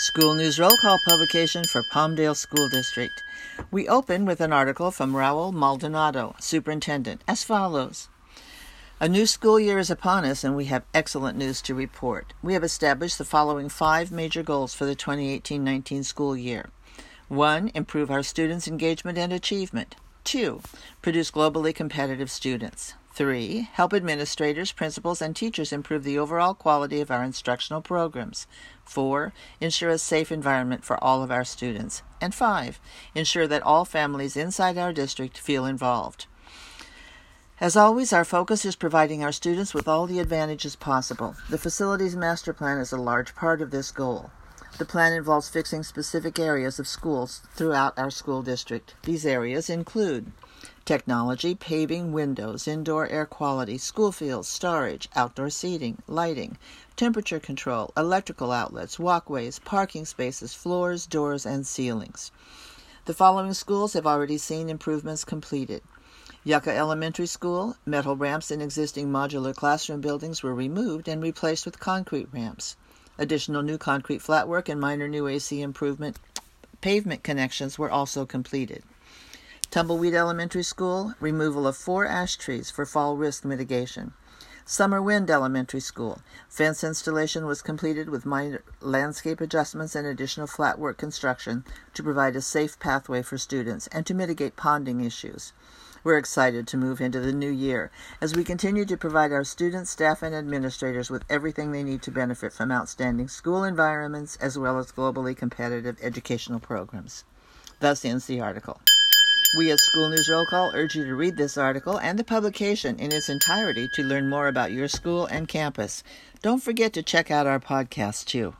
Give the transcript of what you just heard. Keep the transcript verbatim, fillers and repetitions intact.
School News Roll Call publication for Palmdale School District. We open with an article from Raul Maldonado, Superintendent, as follows. A new school year is upon us, and we have excellent news to report. We have established the following five major goals for the twenty eighteen nineteen school year. One, improve our students' engagement and achievement. Two, produce globally competitive students. Three, help administrators, principals, and teachers improve the overall quality of our instructional programs. Four, ensure a safe environment for all of our students. And five, ensure that all families inside our district feel involved. As always, our focus is providing our students with all the advantages possible. The Facilities Master Plan is a large part of this goal. The plan involves fixing specific areas of schools throughout our school district. These areas include technology, paving, windows, indoor air quality, school fields, storage, outdoor seating, lighting, temperature control, electrical outlets, walkways, parking spaces, floors, doors, and ceilings. The following schools have already seen improvements completed. Yucca Elementary School, metal ramps in existing modular classroom buildings were removed and replaced with concrete ramps. Additional new concrete flatwork and minor new A C improvement pavement connections were also completed. Tumbleweed Elementary School, removal of four ash trees for fall risk mitigation. Summer Wind Elementary School, fence installation was completed with minor landscape adjustments and additional flatwork construction to provide a safe pathway for students and to mitigate ponding issues. We're excited to move into the new year as we continue to provide our students, staff, and administrators with everything they need to benefit from outstanding school environments as well as globally competitive educational programs. Thus ends the article. We at School News Roll Call urge you to read this article and the publication in its entirety to learn more about your school and campus. Don't forget to check out our podcast, too.